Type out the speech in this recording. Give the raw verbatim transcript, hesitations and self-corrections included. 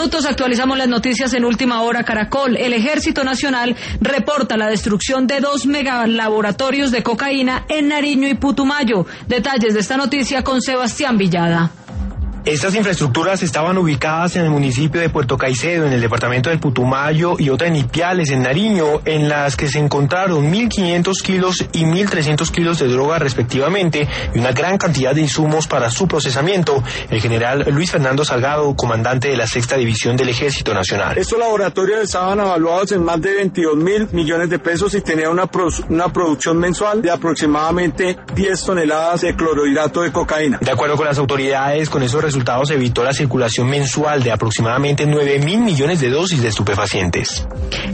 Nosotros actualizamos las noticias en Última Hora Caracol. El Ejército Nacional reporta la destrucción de dos megalaboratorios de cocaína en Nariño y Putumayo. Detalles de esta noticia con Sebastián Villada. Estas infraestructuras estaban ubicadas en el municipio de Puerto Caicedo, en el departamento del Putumayo, y otra en Ipiales, en Nariño, en las que se encontraron mil quinientos kilos y mil trescientos kilos de droga respectivamente, y una gran cantidad de insumos para su procesamiento. El general Luis Fernando Salgado, comandante de la Sexta División del Ejército Nacional. Estos laboratorios estaban evaluados en más de veintidós mil millones de pesos y tenían una, pro, una producción mensual de aproximadamente diez toneladas de clorhidrato de cocaína. De acuerdo con las autoridades, con esos resultados se evitó la circulación mensual de aproximadamente nueve mil millones de dosis de estupefacientes.